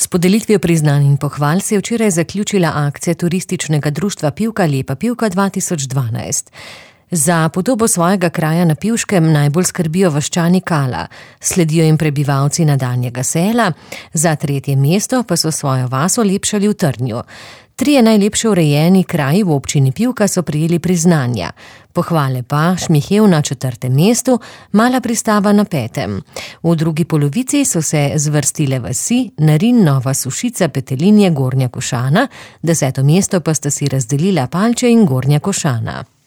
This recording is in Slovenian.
podelitvijo priznanj in pohval se je včeraj zaključila akcija turističnega društva Pivka Lepa Pivka 2012. Za podobo svojega kraja na Pivškem najbolj skrbijo vaščani Kala, sledijo jim prebivalci Nadanjega Sela, za 3. mesto pa so svojo vas olepšali v Trnju. 3 najlepše urejeni kraji v občini Pivka so prejeli priznanja. Pohvale pa Šmihev na 4. mestu, Mala Pristava na 5. V drugi polovici so se zvrstile vasi Narin, Nova Sušica, Petelinje, Gornja Košana, 10. mesto pa sta si razdelila Palče in Gornja Košana.